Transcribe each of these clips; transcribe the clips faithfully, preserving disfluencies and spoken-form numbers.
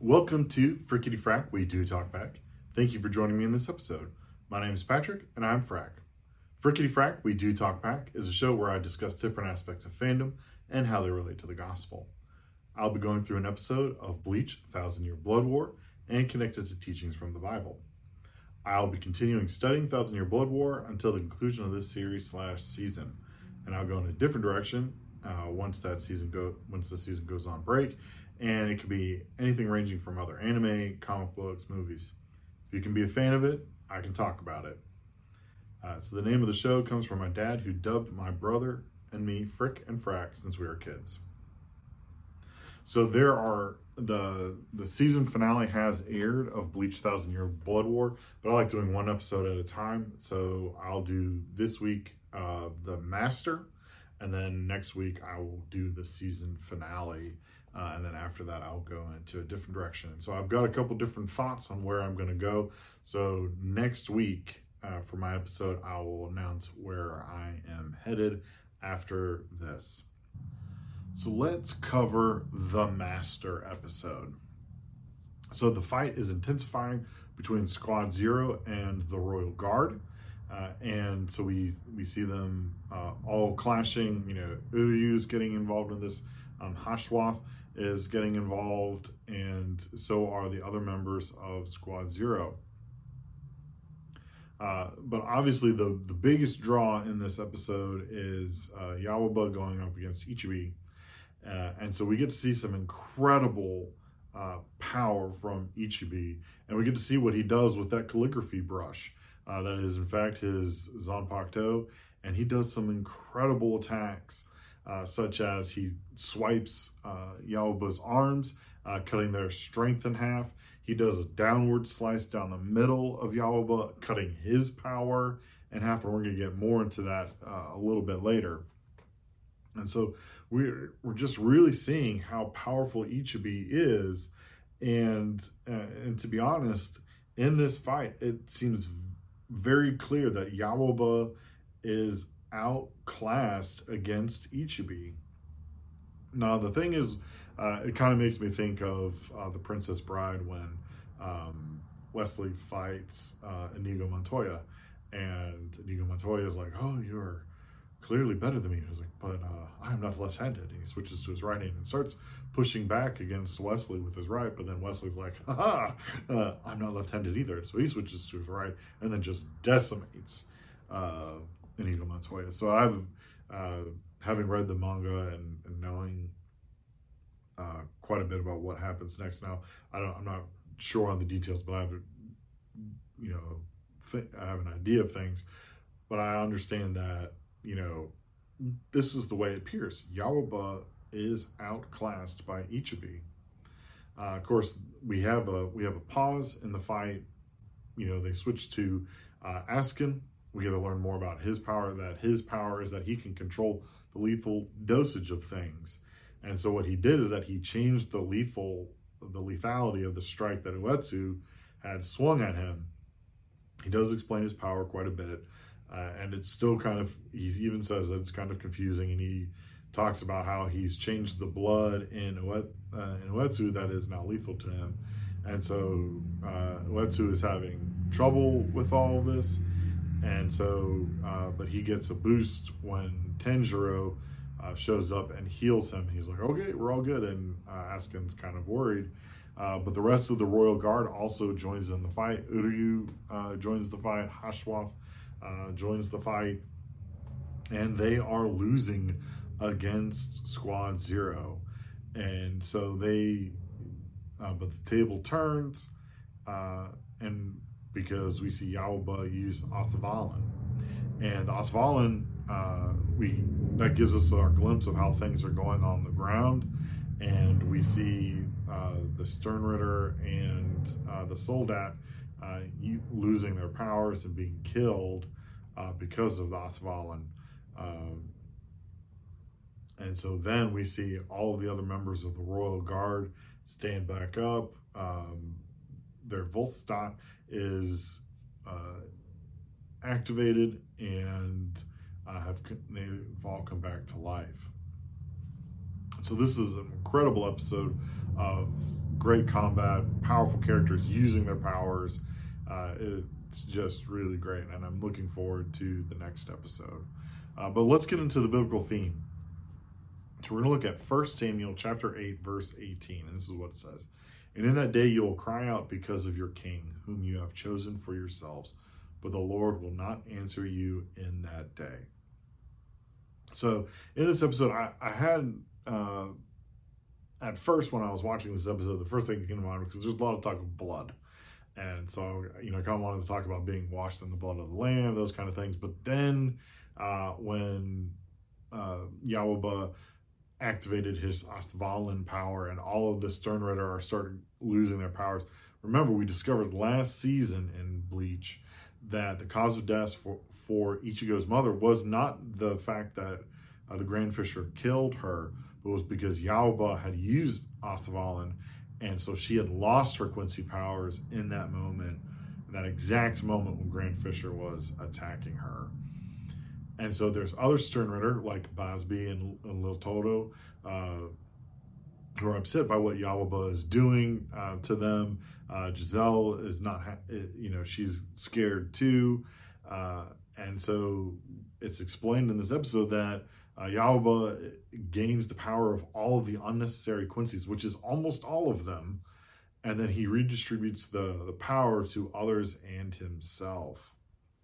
Welcome to Frickety Frack, We Do Talk Back. Thank you for joining me in this episode. My name is Patrick, and I'm Frack. Frickety Frack, We Do Talk Back is a show where I discuss different aspects of fandom and how they relate to the gospel. I'll be going through an episode of Bleach, Thousand Year Blood War, and connected to teachings from the Bible. I'll be continuing studying Thousand Year Blood War until the conclusion of this series slash season, and I'll go in a different direction uh, once that season go once the season goes on break. And it could be anything ranging from other anime, comic books, movies. If you can be a fan of it, I can talk about it. Uh, so the name of the show comes from my dad, who dubbed my brother and me Frick and Frack since we were kids. So there are, the the season finale has aired of Bleach Thousand Year Blood War, but I like doing one episode at a time. So I'll do this week uh, the Master, and then next week I will do the season finale. Uh, and then after that, I'll go into a different direction. So I've got a couple different thoughts on where I'm going to go. So next week, uh, for my episode, I will announce where I am headed after this. So let's cover the Master episode. So the fight is intensifying between Squad Zero and the Royal Guard. Uh, and so we we see them uh, all clashing. You know, Uryu's getting involved in this. Um, Hashwath is getting involved, and so are the other members of Squad Zero. Uh, but obviously, the, the biggest draw in this episode is uh, Yawaba going up against Ichibi. Uh, and so we get to see some incredible uh, power from Ichibi, and we get to see what he does with that calligraphy brush. Uh, that is, in fact, his Zanpakuto, and he does some incredible attacks. Uh, such as he swipes uh, Yawaba's arms, uh, cutting their strength in half. He does a downward slice down the middle of Yawaba, cutting his power in half, and we're going to get more into that uh, a little bit later. And so we're, we're just really seeing how powerful Ichibi is, and, uh, and to be honest, in this fight, it seems very clear that Yawaba is outclassed against Ichibi. Now the thing is, uh, it kind of makes me think of uh, The Princess Bride when um, Wesley fights uh, Inigo Montoya, and Inigo Montoya is like, "Oh, you're clearly better than me." I was like, "But uh, I am not left-handed." And he switches to his right hand and starts pushing back against Wesley with his right, but then Wesley's like, "Ha uh, I'm not left-handed either." So he switches to his right and then just decimates uh, Inigo Montoya. So I've, uh, having read the manga and, and knowing uh, quite a bit about what happens next. Now, I don't, I'm not sure on the details, but I have, you know, th- I have an idea of things. But I understand that, you know, this is the way it appears. Yawaba is outclassed by Ichibi. Uh, of course, we have a we have a pause in the fight. You know, they switch to uh, Askin. We get to learn more about his power, that his power is that he can control the lethal dosage of things. And so what he did is that he changed the lethal, the lethality of the strike that Uetsu had swung at him. He does explain his power quite a bit. Uh, and it's still kind of, he even says that it's kind of confusing. And he talks about how he's changed the blood in, Uet, uh, in Uetsu that is now lethal to him. And so uh, Uetsu is having trouble with all of this. And so, uh, but he gets a boost when Tanjiro uh, shows up and heals him. He's like, "Okay, we're all good." And uh, Askin's kind of worried. Uh, but the rest of the Royal Guard also joins in the fight. Uryu uh, joins the fight. Hashwath uh, joins the fight. And they are losing against Squad Zero. And so they, uh, but the table turns, uh, and because we see Yawaba use Osvalin. And the Osvalin, uh, we, that gives us our glimpse of how things are going on the ground. And we see uh, the Sternritter and uh, the Soldat uh, losing their powers and being killed uh, because of the Osvalin. Um, and so then we see all of the other members of the Royal Guard stand back up. Um, their Voltstadt is uh, activated, and uh, have they've all come back to life. So this is an incredible episode of great combat, powerful characters using their powers. Uh, it's just really great, and I'm looking forward to the next episode. Uh, but let's get into the biblical theme. So we're going to look at First Samuel chapter eight, verse eighteen, and this is what it says. And in that day you will cry out because of your king, whom you have chosen for yourselves, but the Lord will not answer you in that day. So in this episode, I, I had, uh, at first when I was watching this episode, the first thing that came to mind, because there's a lot of talk of blood. And so, you know, I kind of wanted to talk about being washed in the blood of the Lamb, those kind of things. But then uh, when uh, Yahweh activated his Astvalin power and all of the Sternritter are started losing their powers. Remember, we discovered last season in Bleach that the cause of death for, for Ichigo's mother was not the fact that uh, the Grand Fisher killed her, but it was because Yahweh had used Astvalin, and so she had lost her Quincy powers in that moment, in that exact moment when Grand Fisher was attacking her. And so there's other Sternritter, like Basby and, and Lil Toto, uh, who are upset by what Yahweh is doing uh, to them. Uh, Giselle is not, ha- you know, she's scared too. Uh, and so it's explained in this episode that uh, Yahweh gains the power of all of the unnecessary Quincy's, which is almost all of them. And then he redistributes the, the power to others and himself.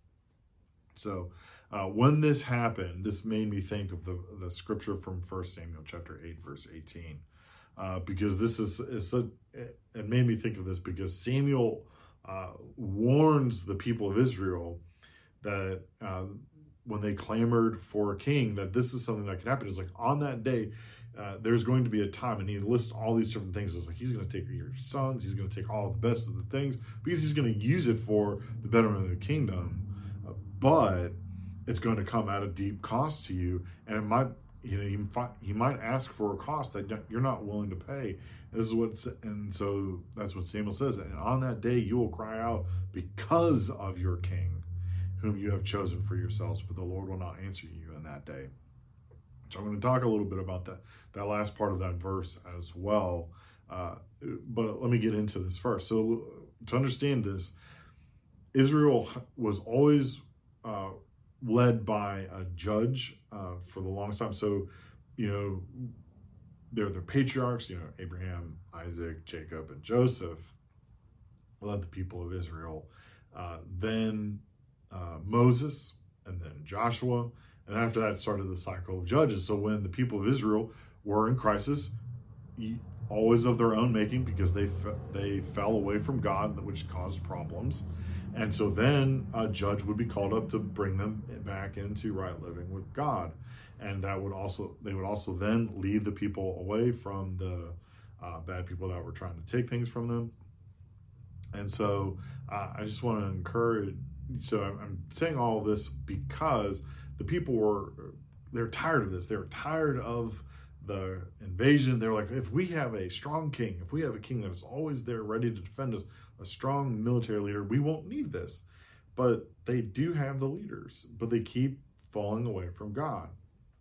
So uh, when this happened, this made me think of the, the scripture from First Samuel chapter eight, verse eighteen. Uh, because this is, is a, it made me think of this because Samuel uh, warns the people of Israel that uh, when they clamored for a king, that this is something that could happen. It's like on that day, uh, there's going to be a time, and he lists all these different things. It's like he's going to take your sons, he's going to take all the best of the things because he's going to use it for the betterment of the kingdom. Uh, but it's going to come at a deep cost to you, and it might. You know, he, he might ask for a cost that you're not willing to pay. This is what, and so that's what Samuel says. And on that day, you will cry out because of your king, whom you have chosen for yourselves, but the Lord will not answer you in that day. So I'm going to talk a little bit about that, that last part of that verse as well. Uh, but let me get into this first. So to understand this, Israel was always uh, led by a judge uh, for the longest time. So, you know, they're the patriarchs, you know, Abraham, Isaac, Jacob, and Joseph led the people of Israel. Uh, then uh, Moses, and then Joshua. And after that started the cycle of judges. So when the people of Israel were in crisis, always of their own making, because they they fell away from God, which caused problems. And so then a judge would be called up to bring them back into right living with God. And that would also, they would also then lead the people away from the uh, bad people that were trying to take things from them. And so uh, I just want to encourage, so I'm, I'm saying all of this because the people were, they're tired of this. They're tired of the invasion. They're like, if we have a strong king, if we have a king that is always there ready to defend us, a strong military leader, we won't need this. But they do have the leaders, but they keep falling away from God.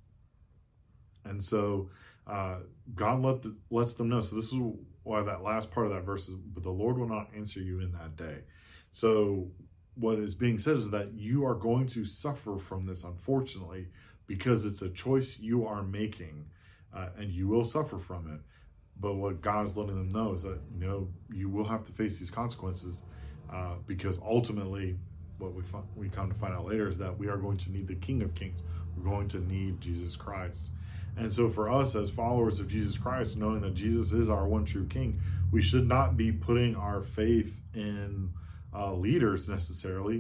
And so uh, God let the, lets them know. So this is why that last part of that verse is, but the Lord will not answer you in that day. So what is being said is that you are going to suffer from this, unfortunately, because it's a choice you are making. Uh, and you will suffer from it. But what God is letting them know is that, you know, you will have to face these consequences uh, because ultimately what we fi- we come to find out later is that we are going to need the King of Kings. We're going to need Jesus Christ. And so for us as followers of Jesus Christ, knowing that Jesus is our one true King, we should not be putting our faith in uh, leaders necessarily,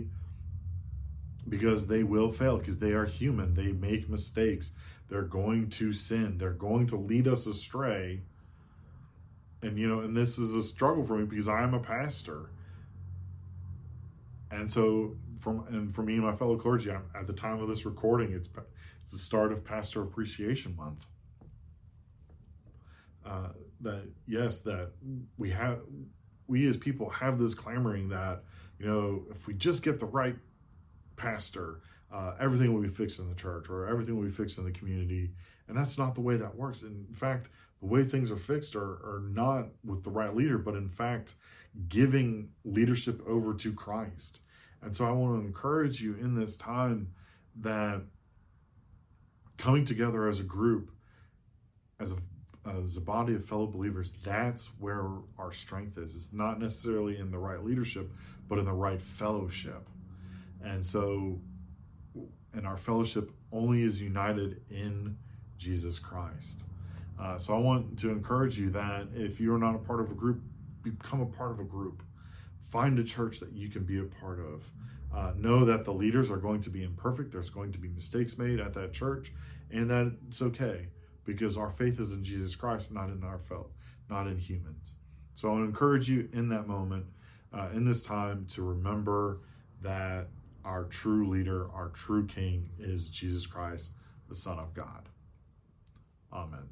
because they will fail, because they are human. They make mistakes. They're going to sin. They're going to lead us astray. And, you know, and this is a struggle for me because I am a pastor. And so from, and for me and my fellow clergy, I'm, at the time of this recording, it's, it's the start of Pastor Appreciation Month. Uh, that, yes, that we have, we as people have this clamoring that, you know, if we just get the right pastor, uh, everything will be fixed in the church or everything will be fixed in the community. And that's not the way that works. In fact, the way things are fixed are, are not with the right leader, but in fact, giving leadership over to Christ. And so I want to encourage you in this time that coming together as a group, as a as a body of fellow believers, that's where our strength is. It's not necessarily in the right leadership, but in the right fellowship. And so, and our fellowship only is united in Jesus Christ. Uh, so I want to encourage you that if you're not a part of a group, become a part of a group. Find a church that you can be a part of. Uh, know that the leaders are going to be imperfect. There's going to be mistakes made at that church, and that it's okay, because our faith is in Jesus Christ, not in our fellow, not in humans. So I want to encourage you in that moment, uh, in this time, to remember that our true leader, our true King, is Jesus Christ, the Son of God. Amen.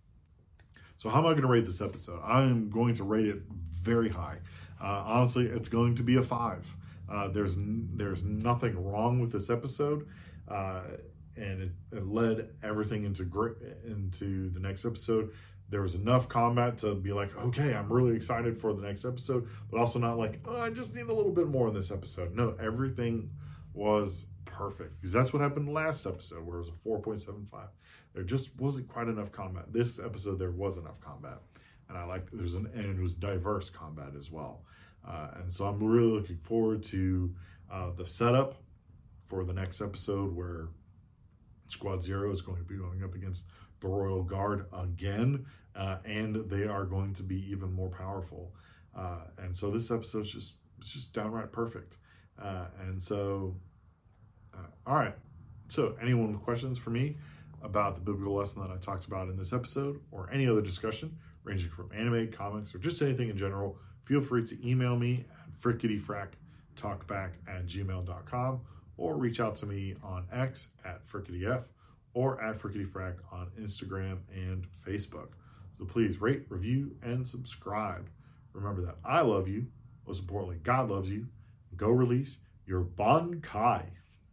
So how am I going to rate this episode? I am going to rate it very high. Uh, honestly, it's going to be a five. Uh, there's there's nothing wrong with this episode. Uh, and it, it led everything into great into the next episode. There was enough combat to be like, okay, I'm really excited for the next episode, but also not like, oh, I just need a little bit more in this episode. No, everything was perfect, because that's what happened last episode, where it was a four point seven five. There just wasn't quite enough combat. This episode, there was enough combat, and I liked there's an and it was diverse combat as well. Uh, and so I'm really looking forward to uh, the setup for the next episode, where Squad Zero is going to be going up against the Royal Guard again, uh, and they are going to be even more powerful. Uh, and so this episode is just it's just downright perfect. Uh, and so, uh, all right. So anyone with questions for me about the biblical lesson that I talked about in this episode, or any other discussion ranging from anime, comics, or just anything in general, feel free to email me at frickityfracktalkback at gmail dot com, or reach out to me on X at frickityf, or at frickityfrack on Instagram and Facebook. So please rate, review, and subscribe. Remember that I love you. Most importantly, God loves you. Go release your Bankai.